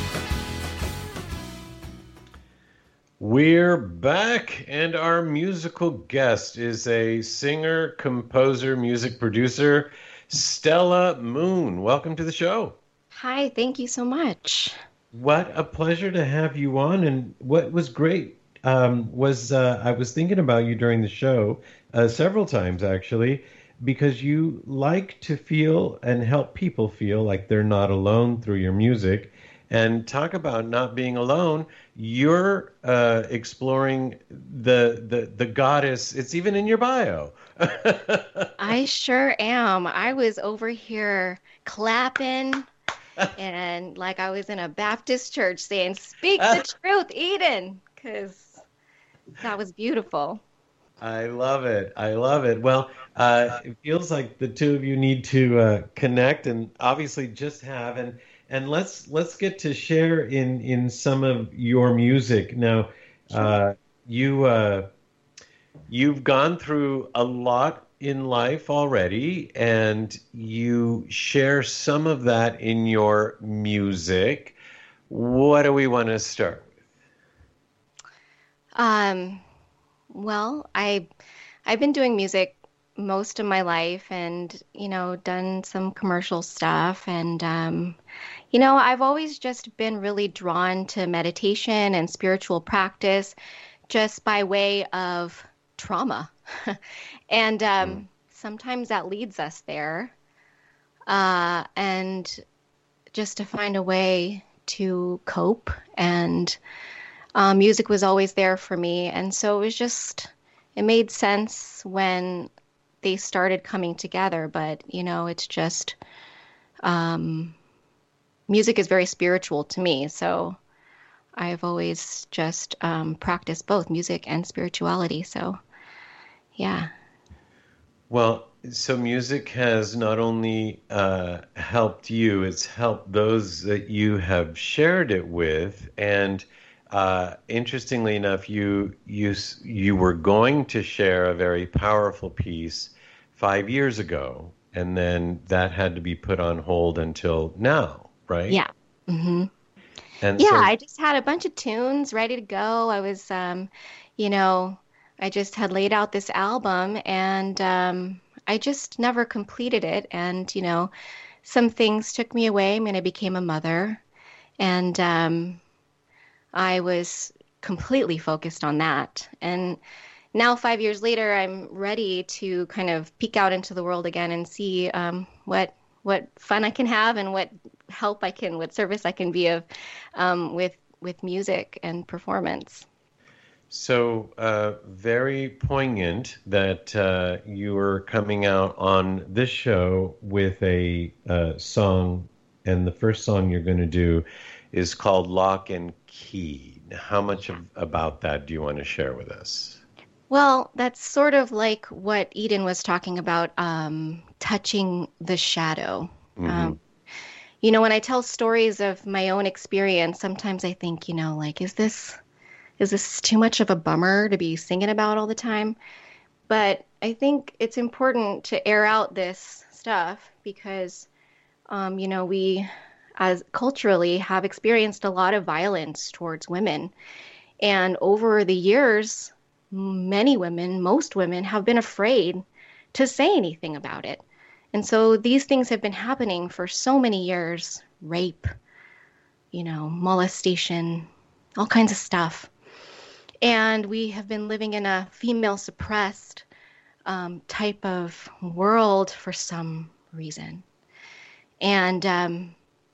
We're back, and our musical guest is a singer, composer, music producer, Stella Moon. Welcome to the show. Hi, thank you so much. What a pleasure to have you on. And what was great um, was uh, I was thinking about you during the show uh, several times, actually, because you like to feel and help people feel like they're not alone through your music. And talk about not being alone. You're uh, exploring the, the the goddess. It's even in your bio. I sure am. I was over here clapping and like I was in a Baptist church saying, "Speak the truth, Eden," because that was beautiful. I love it. I love it. Well, uh, it feels like the two of you need to uh, connect, and obviously just have. And And let's let's get to share in, in some of your music now. Uh, you uh, you've gone through a lot in life already, and you share some of that in your music. What do we want to start with? Um, well, I I've been doing music most of my life, and you know, done some commercial stuff, and um, you know, I've always just been really drawn to meditation and spiritual practice just by way of trauma. and um, mm. sometimes that leads us there. Uh, and just to find a way to cope. And uh, music was always there for me. And so it was just, it made sense when they started coming together. But, you know, it's just... Um, music is very spiritual to me, so I've always just um, practiced both music and spirituality. So, yeah. Well, so music has not only uh, helped you, it's helped those that you have shared it with. And uh, interestingly enough, you you you were going to share a very powerful piece five years ago, and then that had to be put on hold until now. Right? Yeah. Mm-hmm. And yeah, so, I just had a bunch of tunes ready to go. I was, um, you know, I just had laid out this album, and um, I just never completed it. And, you know, some things took me away. I mean, I became a mother, and um, I was completely focused on that. And now, five years later, I'm ready to kind of peek out into the world again and see um, what what fun I can have and what help I can, what service I can be of um, with with music and performance. So uh, very poignant that uh, you are coming out on this show with a uh, song, and the first song you're going to do is called Lock and Key. How much of, about that do you want to share with us? Well, that's sort of like what Eden was talking about, um, touching the shadow. Mm-hmm. Um, you know, when I tell stories of my own experience, sometimes I think, you know, like, is this is this too much of a bummer to be singing about all the time? But I think it's important to air out this stuff because, um, you know, we as culturally have experienced a lot of violence towards women. And over the years, many women, most women have been afraid to say anything about it. And so these things have been happening for so many years, rape, you know, molestation, all kinds of stuff. And we have been living in a female suppressed um, type of world for some reason. And um,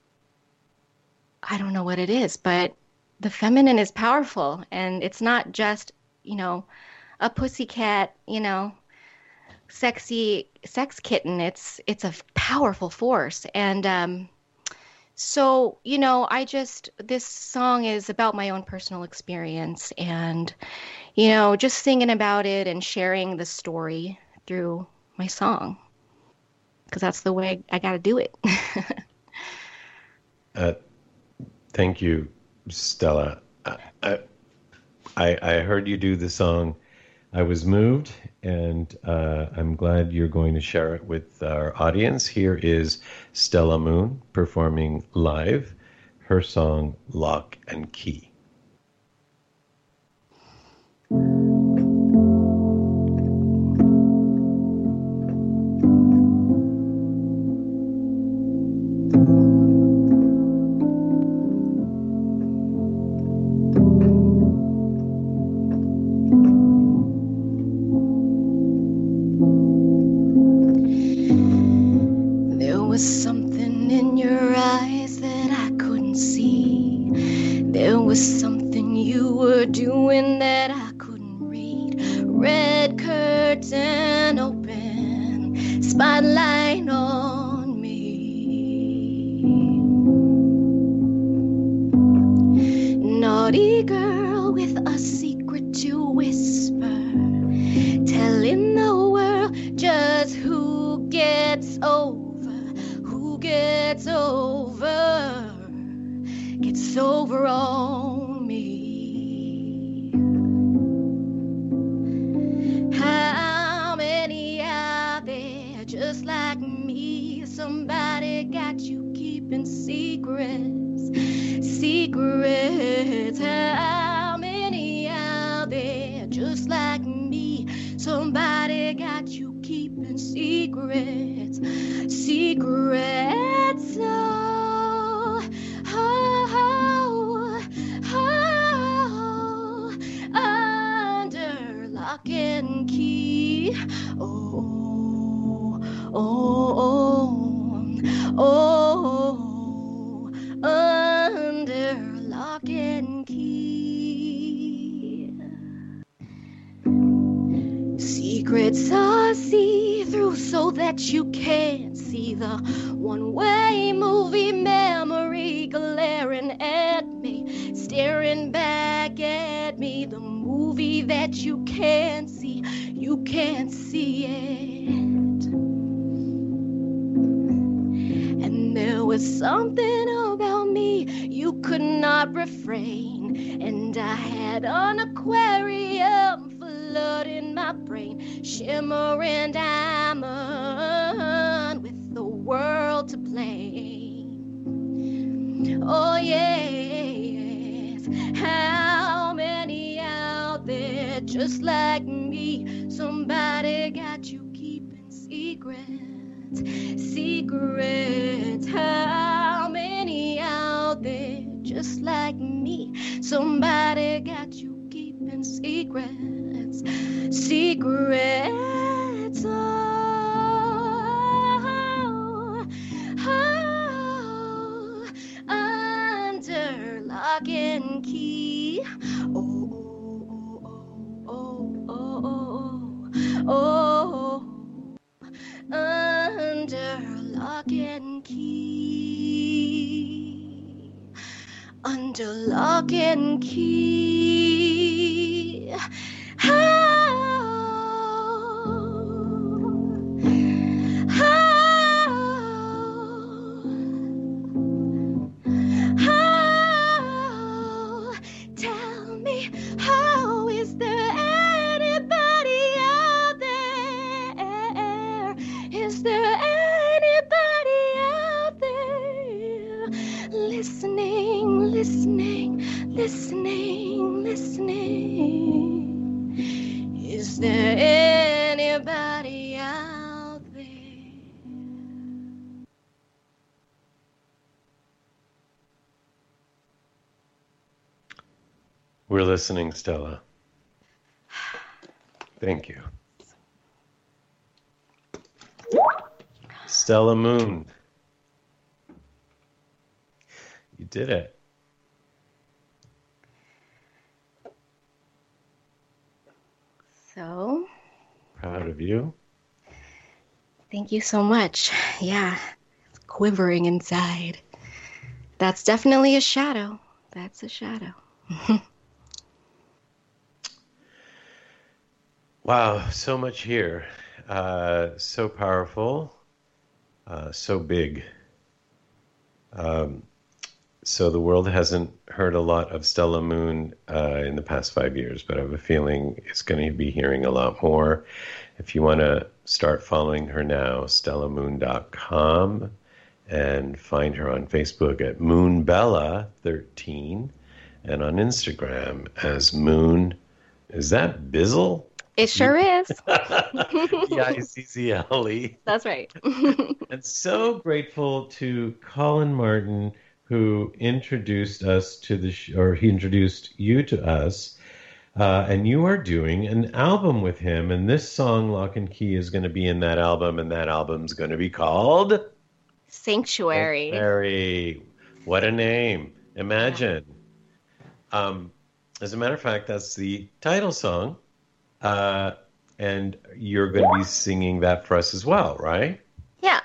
I don't know what it is, but the feminine is powerful. And it's not just, you know, a pussycat, you know, sexy sex kitten. It's it's a powerful force. And um, so, you know, I just, this song is about my own personal experience and, you know, just singing about it and sharing the story through my song. Because that's the way I got to do it. uh, thank you, Stella. I, I, I heard you do the song. I was moved, and uh, I'm glad you're going to share it with our audience. Here is Stella Moon performing live her song, Lock and Key. Secrets are see-through so that you can't see the one-way movie memory glaring at me, staring back at me, the movie that you can't see, you can't see it. And there was something about me you could not refrain, and I had an aquarium flooding my brain, shimmering diamond with the world to blame. Oh yes, how many out there just like me? Somebody got you keeping secrets, secrets. How many out there just like me? Somebody got you keeping secrets, secrets. Oh, oh, under lock and key. Oh, oh, oh, oh, oh, oh, under lock and key, under lock and key. Oh, tell me, how is there anybody out there We're listening, Stella. Thank you. Stella Moon. You did it. So, Proud of you. thank you so much. Yeah, it's quivering inside. That's definitely a shadow. That's a shadow. Wow, so much here. Uh, so powerful. Uh, so big. Um, so the world hasn't heard a lot of Stella Moon uh, in the past five years, but I have a feeling it's going to be hearing a lot more. If you want to start following her now, stella moon dot com, and find her on Facebook at moonbella thirteen, and on Instagram as Moon. Is that Bizzle? It sure is. B I Z Z L E. That's right. And so grateful to Colin Martin, who introduced us to the, sh- or he introduced you to us. Uh, and you are doing an album with him. And this song, Lock and Key, is going to be in that album. And that album's going to be called Sanctuary. Sanctuary. What a name. Imagine. Yeah. Um, as a matter of fact, that's the title song. Uh, and you're going to be singing that for us as well, right? Yeah.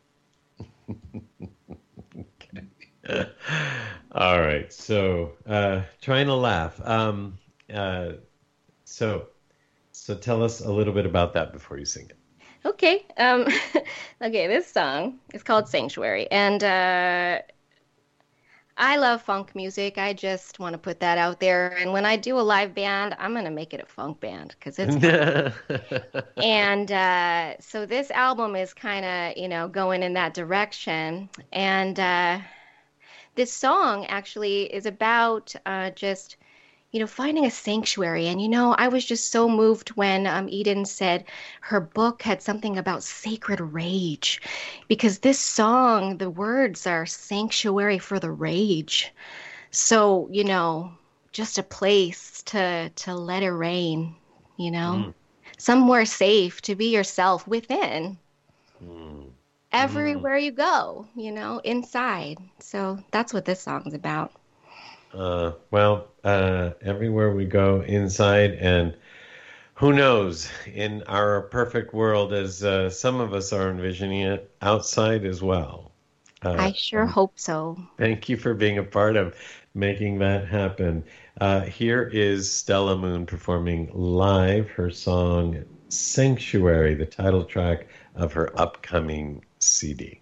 Okay. All right. So, uh, trying to laugh. Um, uh, so, so tell us a little bit about that before you sing it. Okay. Um, okay, this song is called Sanctuary. And uh, I love funk music. I just want to put that out there. And when I do a live band, I'm going to make it a funk band because it's fun. And uh, so this album is kind of, you know, going in that direction. And uh, this song actually is about uh, just, you know, finding a sanctuary. And, you know, I was just so moved when um, Eden said her book had something about sacred rage, because this song, the words are sanctuary for the rage. So, you know, just a place to, to let it rain, you know, mm. somewhere safe to be yourself within. Mm. Everywhere mm. you go, you know, inside. So that's what this song's about. Uh, well, uh, everywhere we go inside, and who knows, in our perfect world, as uh, some of us are envisioning it, outside as well. Uh, I sure hope so. Thank you for being a part of making that happen. Uh, here is Stella Moon performing live her song Sanctuary, the title track of her upcoming C D.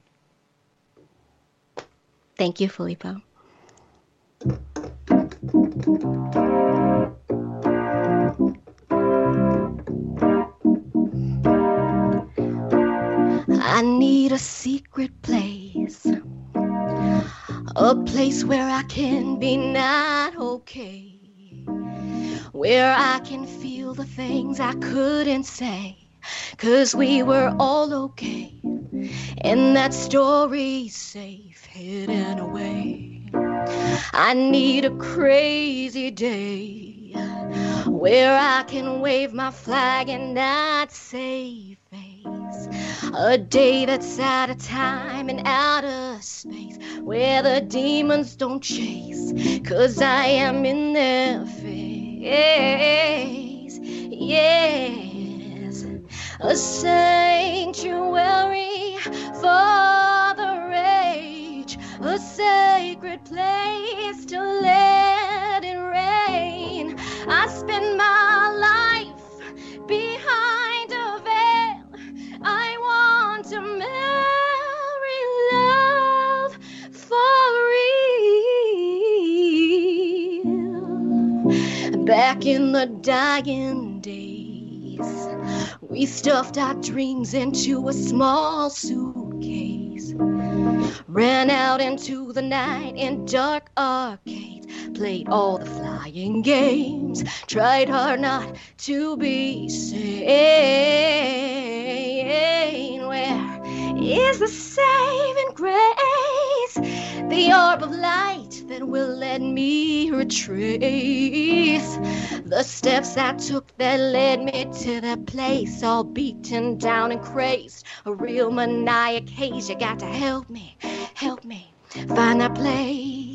Thank you, Filippo. I need a secret place, a place where I can be not okay, where I can feel the things I couldn't say, 'cause we were all okay, and that story's safe hidden away. I need a crazy day where I can wave my flag and not save face. A day that's out of time and out of space, where the demons don't chase, 'cause I am in their face. Yes, a sanctuary for the rage, a sacred place to let it rain. I spend my life behind a veil. I want to marry love for real. Back in the dying days, we stuffed our dreams into a small suitcase, ran out into the night in dark arcades, played all the flying games, tried hard not to be sane. Where is the saving grace, the orb of light that will let me retrace the steps I took that led me to the place, all beaten down and crazed. A real maniac haze. You got to help me, help me find that place.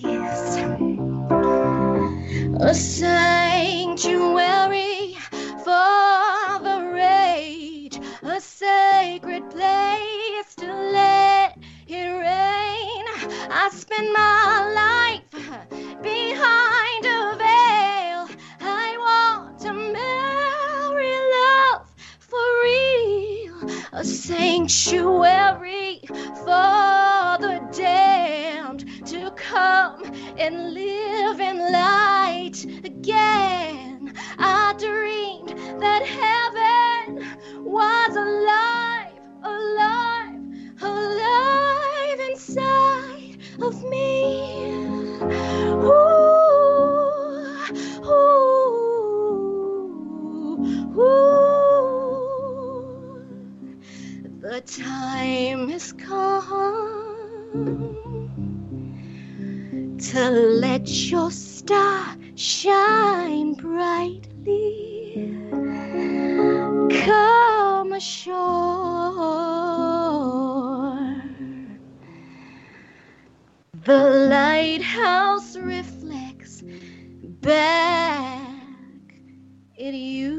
A sanctuary for the rage, a sacred place to let it rain. I spend my life behind a veil. I want to marry love for real. A sanctuary for the damned to come and live in light again. I dreamed that heaven was alive, alive, alive inside of me. Ooh, ooh, ooh. The time has come to let your star shine brightly. Come ashore. The lighthouse reflects back at you.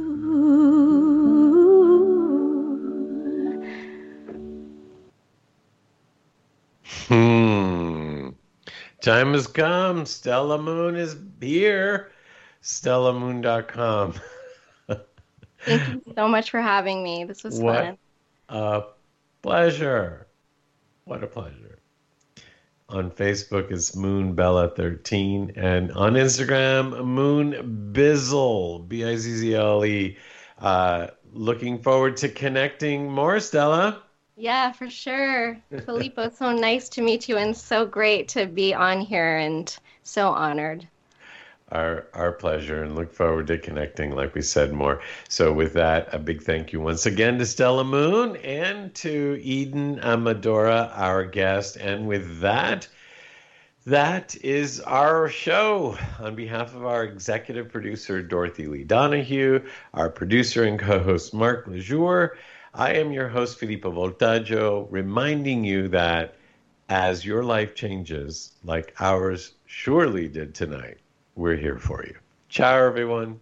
Hmm. Time has come. Stella Moon is here. Stella Moon dot com. Thank you so much for having me. This was what fun. a pleasure. What a pleasure. On Facebook, it's Moon Bella thirteen. And on Instagram, Moon Bizzle, B I Z Z L E. Uh, looking forward to connecting more, Stella. Yeah, for sure. Filippo, so nice to meet you and so great to be on here and so honored. Our our pleasure, and look forward to connecting, like we said, more. So with that, a big thank you once again to Stella Moon and to Eden Amadora, our guest. And with that, that is our show. On behalf of our executive producer, Dorothy Lee Donahue, our producer and co-host, Mark Lejour, I am your host, Filippo Voltaggio, reminding you that as your life changes, like ours surely did tonight, we're here for you. Ciao, everyone.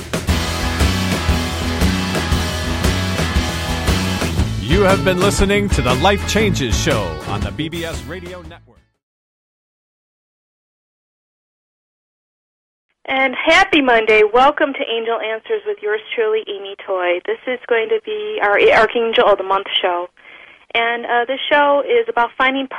You have been listening to the Life Changes Show on the B B S Radio Network. And happy Monday. Welcome to Angel Answers with yours truly, Amy Toy. This is going to be our Archangel of the Month show. And uh, this show is about finding